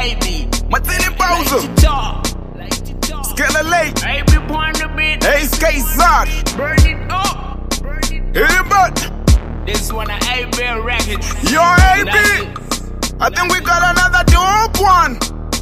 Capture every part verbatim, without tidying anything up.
A B. Martini Bowser. Skella Lake. A B on the beat. Hey, Skate Zard. Burn it up. Burn it Hit it back. This one a A B record. Yo, A B. I think we got another dope one.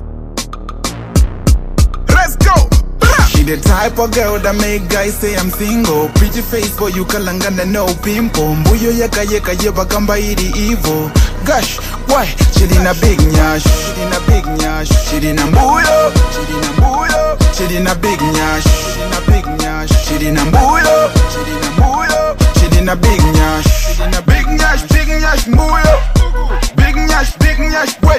Let's go. She the type of girl that make guys say I'm single. Pretty face boy, you kalangana no pimple. Mbuyo yeka yeka yeba kamba iri evil. Gosh, why? She in a big nyash. She in a big nyash. She in a mbuyo. She in a mbuyo. She in a big nyash. She in a big nyash. She in a mbuyo. She in a mbuyo. She in a big nyash. She in a big nyash. Big nyash mbuyo. Big nyash. Big nyash. Wait.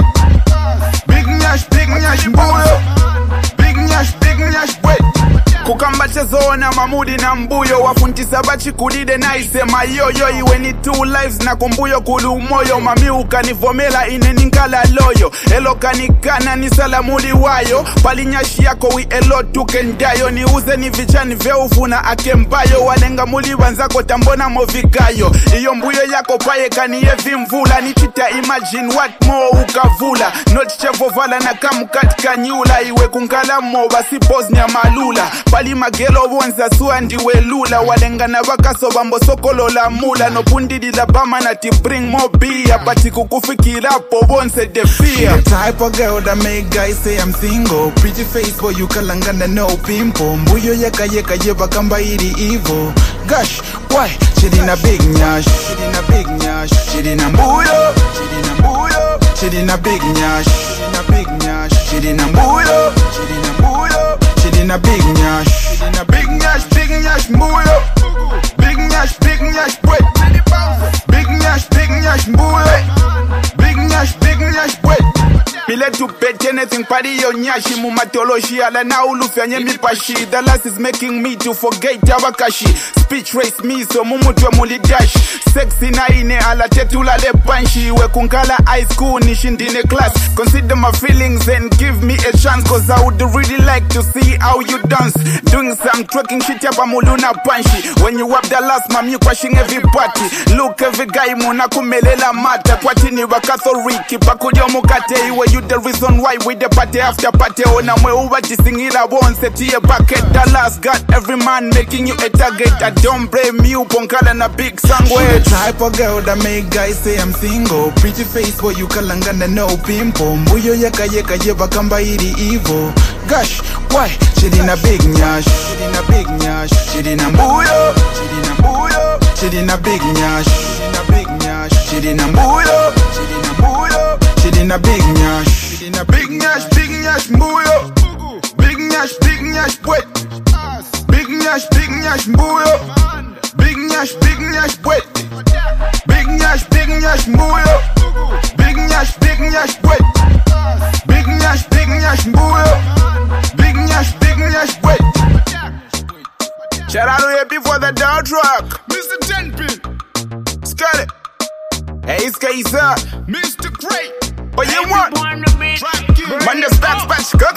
Big nyash. Big nyash mbuyo. Big nyash. Big nyash. Wait. Kukamba chezona mamudi na mbuyo wafuntisa bachi kudide na isema yoyo iwe ni two lives na kumbuyo kulu moyo mami ukanivomela ine ninkala loyo elo kanikana ni salamuli wayo palinyashi yako we elo tukendayo ni uze ni vichani veufuna akembayo walenga muli wanzako tambona movikayo iyo mbuyo yako paye kaniye vimvula nichita imagine what more ukavula not chevovala na kamukatika nyula iwe kunkala mo basi pose ni amalula pali magelo bonza suandi welula walengana bakaso bambo sokolo la mula no pundidi la bama na ti bring more beer pati kukufikira po bonse de fear. The type of girl that make guys say I'm single. Pretty face boy, you kalangana no pimple. Mbuyo yeka yeka yeba kamba iri evil. Gosh, why? She in a big nyash. She in a big nyash. She in a mbuyo. She in a mbuyo. She in a big nyash. She in a big nyash. She in a mbuyo. She in a mbuyo. She in a big nyash. She in a big nyash. Big nyash mbuyo. Big nyash. Big nyash. Wait. Big nyash. Big nyash mbuyo. Big nyash. Big nyash. Wait. Pile to bet anything pari yo nyashi mumatoloshi ala na ulufyanye mipashi. The last is making me to forget Jawakashi. Speech race me so mumutwe muli dash. Sexy na ine ala tetula le panshi. We kunkala high school nishindine class. Consider my feelings and give me a chance, cause I would really like to see how you dance. Doing some twerking shit yapa muluna panshi. When you up the last mom you crashing every party. Look every guy muna kumelela mata. Kwatini wakatholiki pakudio mukate iwe. You the reason why we the party after party. Ona mwe uwa jisingira wonse tiye bucket. The last got every man making you a target. I don't blame you ponkala na big song. She the type of girl that make guys say I'm single. Pretty face boy, you kalangana no pimple. Mbuyo yeka yeka yeba kamba iri evil. Gosh, why? She in a big nyash. She in a big nyash. She in a mbuyo. She in a mbuyo. She in a big nyash. She in a big nyash. She in a mbuyo. She in a mbuyo. She in a big nyash. She in a big nyash. Big nyash mbuyo. Big nyash. Big nyash. Wait. Big nyash. Big nyash mbuyo. Big nyash. Big nyash. Wait. Big nyash. Big nyash mbuyo. Big nyash. Big nyash. Wait. Big nyash. Big nyash mbuyo. Big nyash. Big nyash. Wait. Shout out to you before the dog truck. Mister Tenpin. Scully. Hey, Skater. Mister Great. What you want? On the beat. Track you. Man, the stacks, batch, cook.